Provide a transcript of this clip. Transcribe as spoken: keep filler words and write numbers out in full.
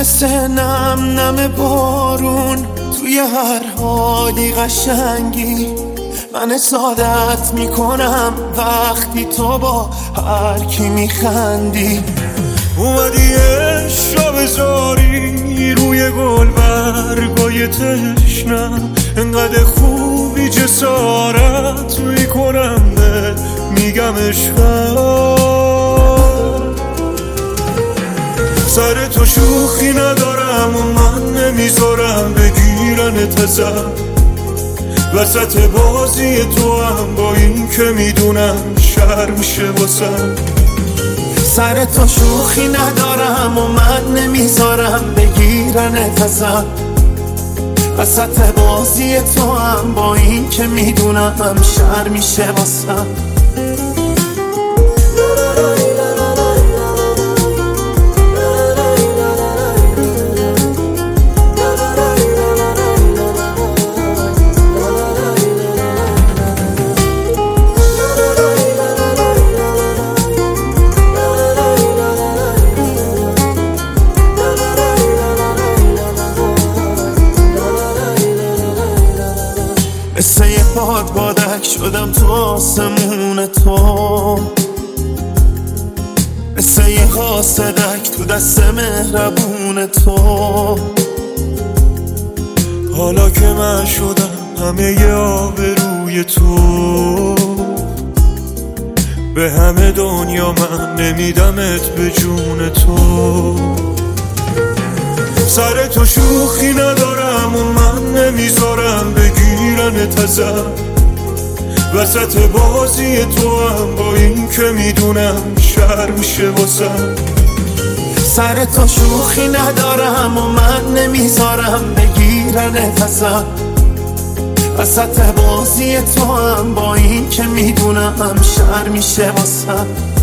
مثل نم نم بارون توی هر حالی قشنگی. من حسادت میکنم وقتی تو با هر کی میخندی. اومدی عشق را بذاری روی گل برگای تشنم، انقدر خوبی جسارت میکنم به میگم عشقم. سر تو شوخی ندارم و من نمیذارم بگیرنت ازم. وسط بازی تو هم با این که میدونم شر میشه واسم. سر تو شوخی ندارم و من نمیذارم بگیرنت ازم. وسط بازی تو هم با این که میدونم شر میشه واسم. مثل یه باد بادک شدم تو آسمون تو، مثل یه قاصدک تو دست مهربون تو. حالا که من شدم همه ی آبروی تو، به همه دنیا من نمیدمت به جون تو. سر تو شوخی ندارم و من نمیذارم بگیرنت ازم. وسط بازی تو هم با این که میدونم شر میشه واسم. سر تو شوخی ندارم و من نمیذارم بگیرنت ازم. وسط بازی تو هم با این که میدونم شر میشه واسم.